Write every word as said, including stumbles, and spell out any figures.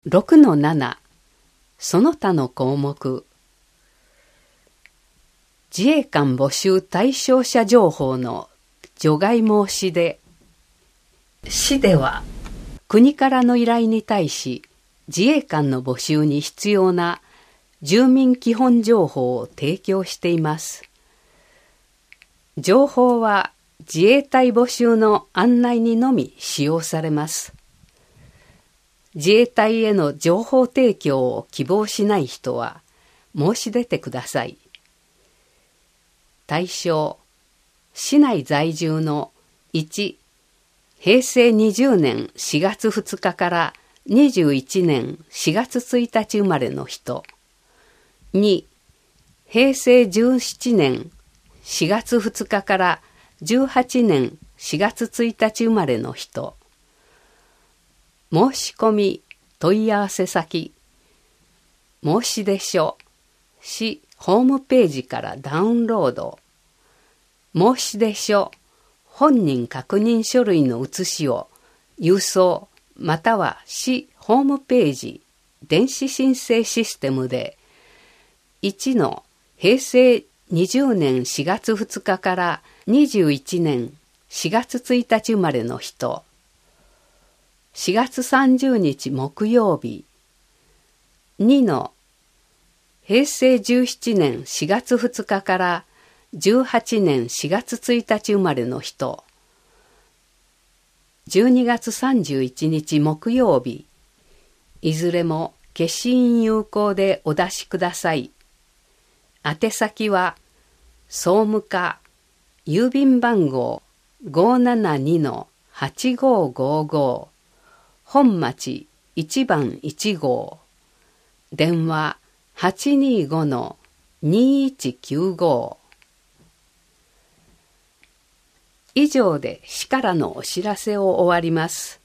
ろくのなな その他の項目。自衛官募集対象者情報の除外申し出。市では国からの依頼に対し自衛官の募集に必要な住民基本情報を提供しています。情報は自衛隊募集の案内にのみ使用されます。自衛隊への情報提供を希望しない人は申し出てください。対象、市内在住のいち、へいせいにじゅうねんしがつふつかからにじゅういちねんしがつついたち生まれの人。に、へいせいじゅうななねんしがつふつかからじゅうはちねんしがつついたち生まれの人。申し込み問い合わせ先、申し出書、市ホームページからダウンロード。申し出書、本人確認書類の写しを郵送または市ホームページ電子申請システムでいちのへいせいにじゅうねんしがつふつかからにじゅういちねんしがつついたち生まれの人。しがつさんじゅうにち木曜日。にのへいせいじゅうななねんしがつふつかからじゅうはちねんしがつついたち生まれの人。じゅうにがつさんじゅういちにち木曜日。いずれも消印有効でお出しください。宛先は総務課郵便番号 ごーななにのはちごーごーごー 本町いちばんいちごう、電話 はちにーごのにーいちきゅうご。以上で市からのお知らせを終わります。